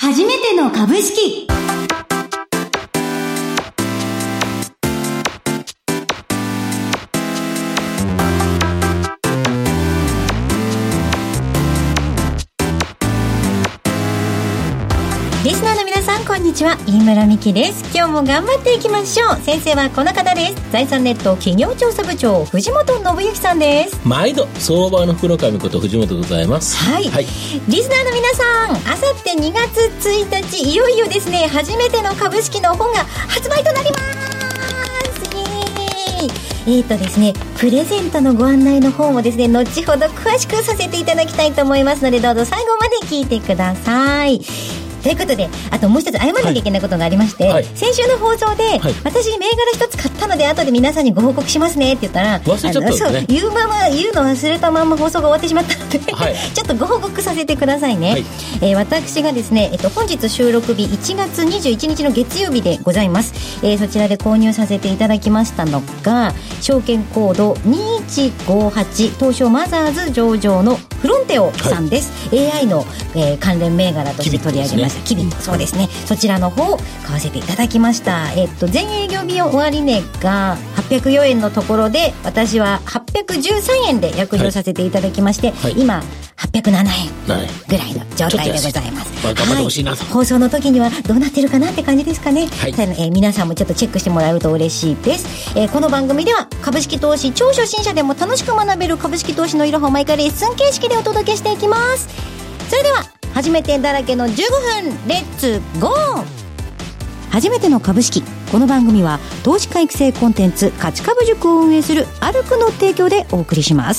初めての株式。リスナーの皆さん、こんにちは。飯村美希です。今日も頑張っていきましょう。先生はこの方です。財産ネット企業調査部長、藤本信之さんです。 毎度相場の福の神こと藤本でございます。 はい、はい、リスナーの皆さん、あさって2月1日いよいよですね、初めての株式の本が発売となります。ですね、プレゼントのご案内の方もですね、後ほど詳しくさせていただきたいと思いますので、どうぞ最後まで聞いてください。ということで、あともう一つ謝らなきゃいけないことがありまして、はい、先週の放送で、はい、私銘柄一つ買ったので後で皆さんにご報告しますねって言ったら、 忘れちゃったんですね。 そう、言うの忘れたまま放送が終わってしまったので、はい、ちょっとご報告させてくださいね。はい、私がですね、本日収録日1月21日の月曜日でございます。そちらで購入させていただきましたのが、証券コード2158東証マザーズ上場のフロンテオさんです。はい、AI の、関連銘柄として取り上げました。キビット、そうですね。そちらの方を買わせていただきました。全営業日終値が804円のところで、私は813円で約定させていただきまして、はい、今807円ぐらいの状態でございます。 頑張ってほしいなと、 はい、放送の時にはどうなってるかなって感じですかね。はい、皆さんもちょっとチェックしてもらえると嬉しいです。この番組では株式投資超初心者でも楽しく学べる株式投資のいろはを毎回レッスン形式でお届けしていきます。それでは初めてだらけの15分レッツゴー。初めての株式。この番組は投資家育成コンテンツ価値株塾を運営するアルクの提供でお送りします。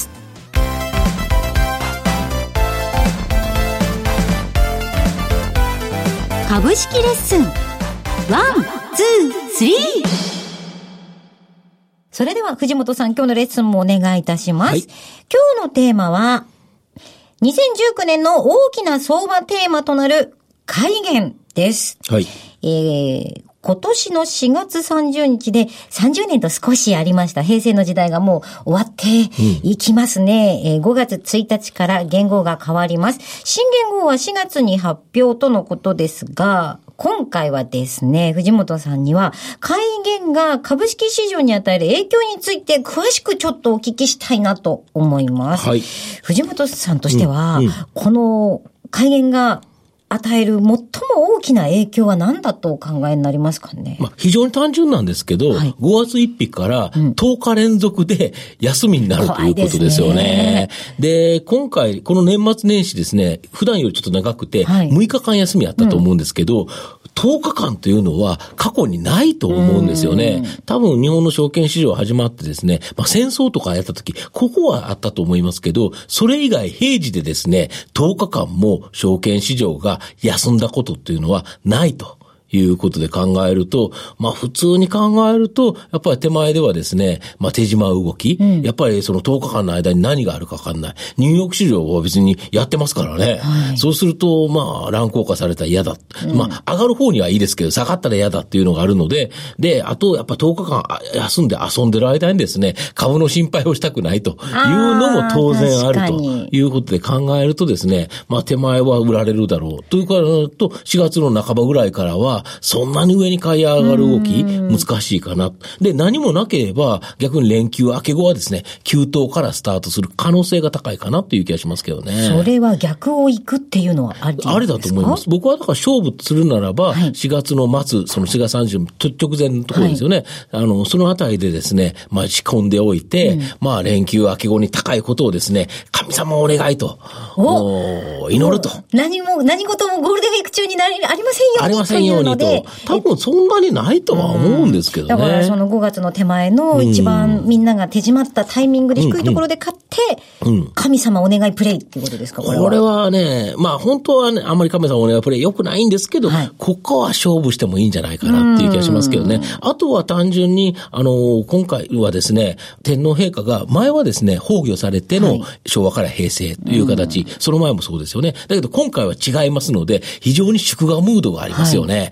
株式レッスン 1,2,3。 それでは藤本さん、今日のレッスンもお願いいたします。はい、今日のテーマは2019年の大きな相場テーマとなる改元です。はい。今年の4月30日で30年と少しありました。平成の時代がもう終わっていきますね。5月1日から元号が変わります。新元号は4月に発表とのことですが、今回はですね、藤本さんには改元が株式市場に与える影響について詳しくちょっとお聞きしたいなと思います。はい、藤本さんとしては、この改元が与える最も大きな影響は何だとお考えになりますかね。 非常に単純なんですけど、はい、5月1日から10日連続で休みになるということですよね。で、今回、この年末年始ですね、普段よりちょっと長くて、6日間休みあったと思うんですけど、10日間というのは過去にないと思うんですよね。多分日本の証券市場始まってですね、戦争とかやった時、ここはあったと思いますけど、それ以外平時でですね、10日間も証券市場が休んだことっていうのはないということで考えると、普通に考えると、やっぱり手前ではですね、手締まう動き、やっぱりその10日間の間に何があるか分かんない。ニューヨーク市場は別にやってますからね。はい、そうすると、乱高下されたら嫌だ。上がる方にはいいですけど、下がったら嫌だっていうのがあるので、で、あと、やっぱ10日間休んで遊んでる間にですね、株の心配をしたくないというのも当然あるということで考えるとですね、手前は売られるだろう。というからと、4月の半ばぐらいからは、そんなに上に買い上がる動き難しいかな。で、何もなければ逆に連休明け後はですね、急騰からスタートする可能性が高いかなっていう気がしますけどね。 それは逆を行くっていうのはありですか？ ありだと思います。僕はだから勝負するならば、4月の末、その4月30日直前のところですよね。そのあたりでですね、仕込んでおいて、連休明け後に高いことをですね、神様お願いと、祈ると。 何事もゴールデンウィーク中にありませんように。 ありませんように。多分そんなにないとは思うんですけどね。 だからその5月の手前の一番みんなが手締まったタイミングで低いところで買って、神様お願いプレイっていうことですか？これはね、本当はね、あんまり神様お願いプレイ良くないんですけど、ここは勝負してもいいんじゃないかなっていう気がしますけどね。あとは単純に、今回はですね、天皇陛下が前はですね、崩御されての昭和から平成という形、その前もそうですよね。だけど今回は違いますので、非常に祝賀ムードがありますよね。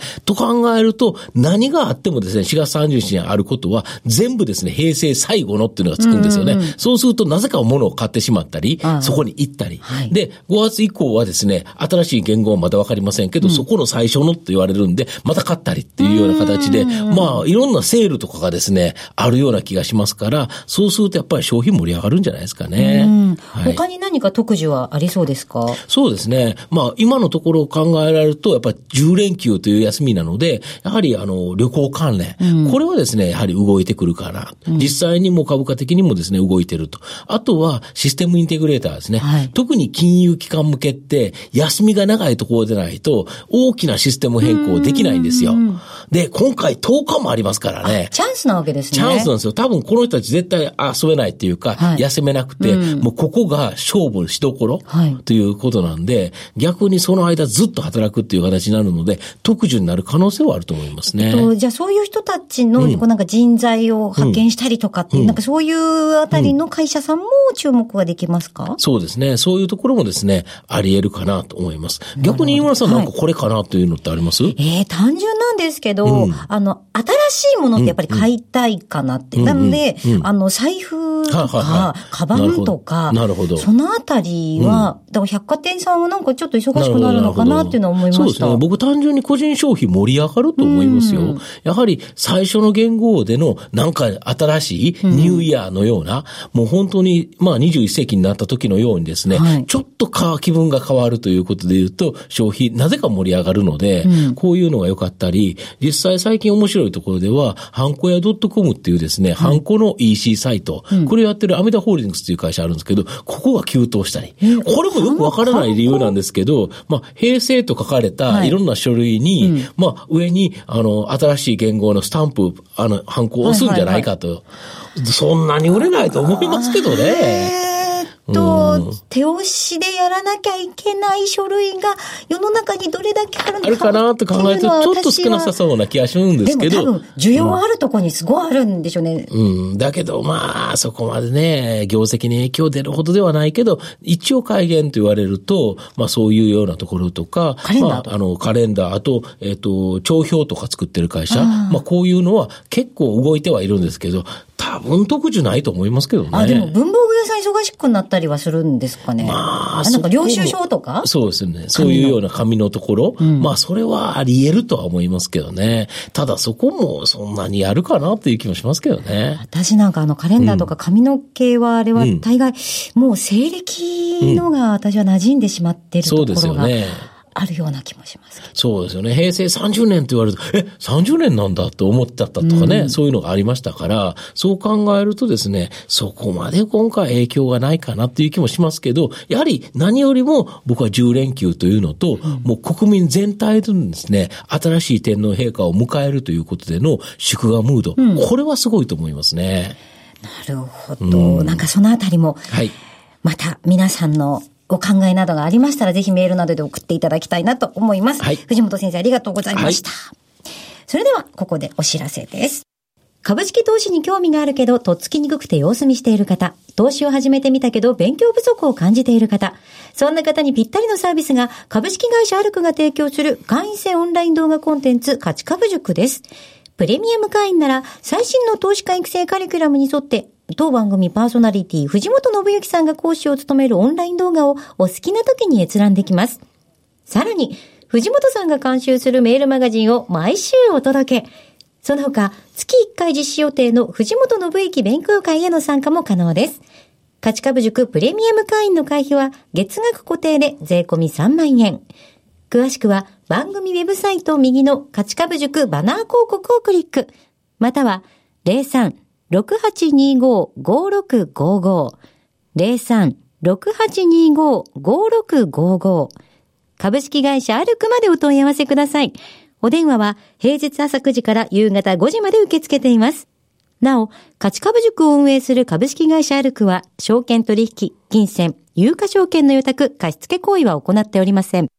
と考えると、何があってもですね、4月30日にあることは、全部ですね、平成最後のっていうのがつくんですよね。そうすると、なぜか物を買ってしまったり、そこに行ったり。で、5月以降はですね、新しい言語はまだわかりませんけど、そこの最初のって言われるんで、また買ったりっていうような形で、まあ、いろんなセールとかがですね、あるような気がしますから、そうするとやっぱり消費盛り上がるんじゃないですかね。 他に何か特需はありそうですか？ そうですね。まあ、今のところ考えられると、やっぱり10連休という休みなので、やはり旅行関連、これはですね、やはり動いてくるかな。実際にも株価的にもですね、動いてると。あとは、システムインテグレーターですね。特に金融機関向けって、休みが長いところでないと、大きなシステム変更できないんですよ。で、今回10日もありますからね。 チャンスなわけですね。 チャンスなんですよ。多分この人たち絶対遊べないっていうか、休めなくて、もうここが勝負しどころということなんで、逆にその間ずっと働くっていう形になるので、特需になる可能性はあると思いますね。 じゃあそういう人たちの、なんか人材を派遣したりとかって、なんかそういうあたりの会社さんも注目ができますか？ そうですね。そういうところもですね、あり得るかなと思います。逆に井村さんなんかこれかなというのってあります？ 単純なんですけど、新しいものってやっぱり買いたいかなって。なので、財布とか、カバンとか、そのあたりは、だから百貨店さんはなんかちょっと忙しくなるのかなっていうのは思いました。 そうですね。僕単純に個人消費盛り上がると思いますよ。やはり最初の元号でのなんか新しいニューイヤーのような、もう本当にまあ21世紀になった時のようにですね、ちょっと気分が変わるということで言うと、消費なぜか盛り上がるので、こういうのが良かったり、実際最近面白いところでは、ハンコ屋 .com っていうですね、ハンコの EC サイト、これをやってるアメダホールディングスっていう会社あるんですけど、ここが急騰したり、これもよくわからない理由なんですけど、まあ、平成と書かれたいろんな書類に、まあ、上に、新しい元号のスタンプ、ハンコを押すんじゃないかと。そんなに売れないと思いますけどね。 手押しでやらなきゃいけない書類が世の中にどれだけあるのか。 あるかなと考えるとちょっと少なさそうな気がするんですけど。 でも多分需要あるところにすごいあるんでしょうね。 だけどまあそこまでね、業績に影響出るほどではないけど、一応改元と言われると、まあそういうようなところとか、 カレンダーとか、 まあカレンダー、あと、帳表とか作ってる会社、まあこういうのは結構動いてはいるんですけど、多分特需ないと思いますけどね。 でも文房具屋さん忙しくなったりはするんですかね。なんか領収書とか？ そうですね。そういうような紙のところ。まあそれはあり得るとは思いますけどね。ただそこもそんなにやるかなっていう気もしますけどね。 私なんかカレンダーとか紙の系はあれは大概、もう西暦のが私は馴染んでしまっているところが。そうですよね。あるような気もしますけど。 そうですよね。平成30年って言われると、30年なんだと思っちゃったとかね、そういうのがありましたから、そう考えるとですね、そこまで今回影響がないかなっていう気もしますけど、やはり何よりも僕は10連休というのと、もう国民全体でですね、新しい天皇陛下を迎えるということでの祝賀ムード、これはすごいと思いますね。 なるほど。なんかそのあたりも、また皆さんのご考えなどがありましたら、ぜひメールなどで送っていただきたいなと思います。藤本先生ありがとうございました。それでは、ここでお知らせです。株式投資に興味があるけど、とっつきにくくて様子見している方、投資を始めてみたけど、勉強不足を感じている方、そんな方にぴったりのサービスが、株式会社アルクが提供する会員制オンライン動画コンテンツ、価値株塾です。プレミアム会員なら、最新の投資家育成カリキュラムに沿って、当番組パーソナリティ藤本信之さんが講師を務めるオンライン動画をお好きな時に閲覧できます。さらに、藤本さんが監修するメールマガジンを毎週お届け。その他、月1回実施予定の藤本信之勉強会への参加も可能です。価値株塾プレミアム会員の会費は月額固定で税込み3万円。詳しくは番組ウェブサイト右の価値株塾バナー広告をクリック。または 03-6825-5655 03-6825-5655 株式会社アルクまでお問い合わせください。お電話は平日朝9時から夕方5時まで受け付けています。なお、価値株塾を運営する株式会社アルクは、証券取引、金銭、有価証券の予託、貸付行為は行っておりません。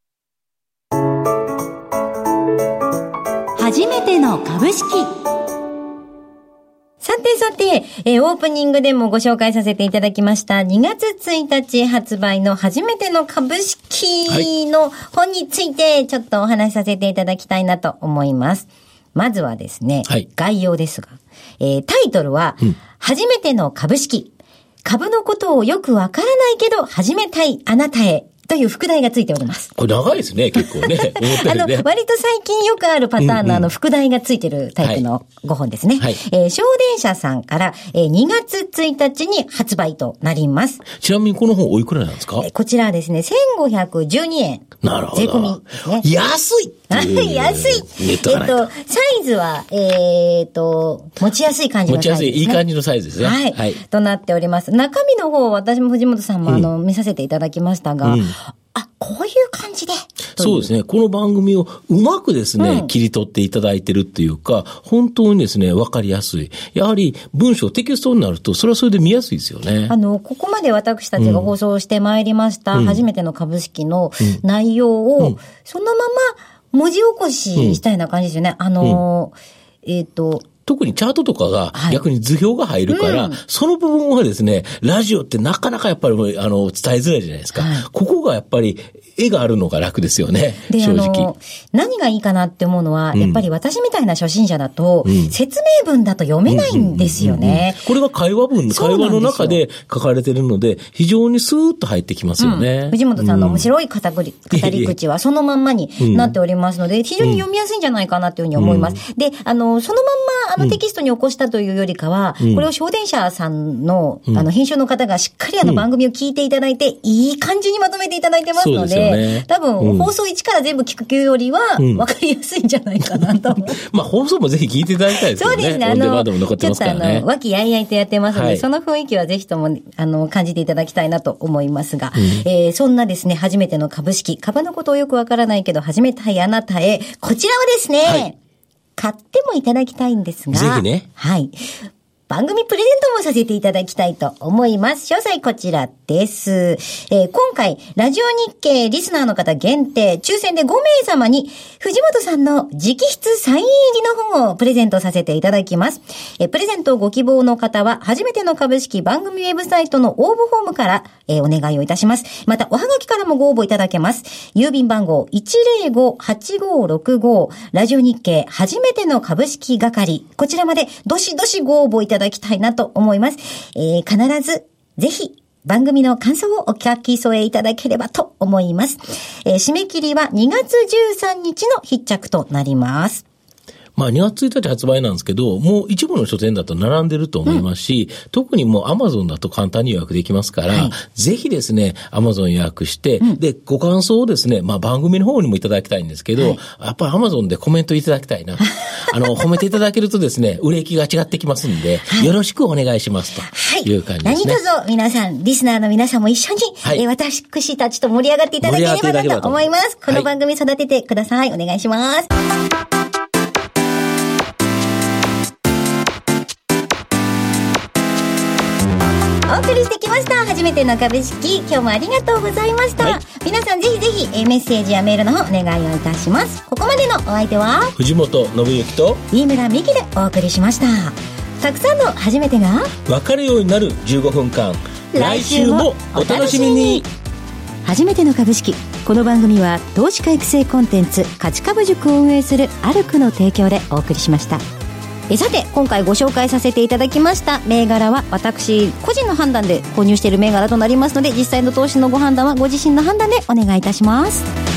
初めての株式。3点さて、オープニングでもご紹介させていただきました2月1日発売の初めての株式の本についてちょっとお話しさせていただきたいなと思います。まずはですね、概要ですが、タイトルは、初めての株式、株のことをよくわからないけど始めたいあなたへ。という副題がついております。 これ長いですね、結構ね。 割と最近よくあるパターンの副題がついてるタイプの5本ですね。小電車さんから2月1日に発売となります。 ちなみにこの本おいくらなんですか？ こちらはですね、1512円。 なるほど。 税込みですね。 安い安い。サイズは、持ちやすい感じのサイズですね。持ちやすい、 いい感じのサイズですね。 はい。となっております。中身の方、私も藤本さんも見させていただきましたが、こういう感じで。 そうですね。この番組をうまくですね、切り取っていただいてるっていうか、本当にですね、わかりやすい。やはり文章、テキストになると、それはそれで見やすいですよね。 ここまで私たちが放送してまいりました、初めての株式の内容を、そのまま文字起こししたような感じですよね。 特にチャートとかが逆に図表が入るから、その部分はですね、ラジオってなかなかやっぱり伝えづらいじゃないですか。ここがやっぱり絵があるのが楽ですよね。正直。 何がいいかなって思うのは、やっぱり私みたいな初心者だと、説明文だと読めないんですよね。 これが会話の中で書かれてるので、非常にスーッと入ってきますよね。 藤本さんの面白い語り口はそのまんまになっておりますので、非常に読みやすいんじゃないかなというふうに思います。で、そのまんまテキストに起こしたというよりかは、これを小電車さんの編集の方がしっかり番組を聞いていただいて、いい感じにまとめていただいてますので、多分、放送1から全部聞くよりは、わかりやすいんじゃないかなと。 放送もぜひ聞いていただきたいですよね。 そうですね。 オンデマンドも残ってますからね。 和気あいあいとやってますので、その雰囲気はぜひとも、感じていただきたいなと思いますが、そんなですね、初めての株式、株のことをよくわからないけど、始めたいあなたへ、こちらをですね、買ってもいただきたいんですが、 ぜひね。 番組プレゼントもさせていただきたいと思います。詳細こちらです。今回、ラジオ日経リスナーの方限定、抽選で5名様に、藤本さんの直筆サイン入りの本をプレゼントさせていただきます。プレゼントをご希望の方は、初めての株式番組ウェブサイトの応募フォームから、お願いをいたします。また、おはがきからもご応募いただけます。郵便番号 105-8565 ラジオ日経初めての株式係。こちらまでどしどしご応募いただきたいなと思います。必ず、ぜひ、番組の感想をお書き添えいただければと思います。締め切りは2月13日の必着となります。 2月1日発売なんですけど、もう一部の書店だと並んでると思いますし、特にもう Amazon だと簡単に予約できますから、ぜひですね、Amazon 予約して、で、ご感想をですね、番組の方にもいただきたいんですけど、やっぱり Amazon でコメントいただきたいな。褒めていただけるとですね、売れ行きが違ってきますんで、よろしくお願いしますという感じですね。 何卒皆さん、リスナーの皆さんも一緒に、私たちと盛り上がっていただければなと思います。この番組育ててください。お願いします。お送りしてきました。初めての株式、今日もありがとうございました。皆さんぜひぜひメッセージやメールの方お願いをいたします。ここまでのお相手は藤本信之と飯村美希でお送りしました。たくさんの初めてが分かるようになる15分間。来週もお楽しみに。 初めての株式、この番組は投資家育成コンテンツ価値株塾を運営するアルクの提供でお送りしました。さて、今回ご紹介させていただきました銘柄は私個人の判断で購入している銘柄となりますので、実際の投資のご判断はご自身の判断でお願いいたします。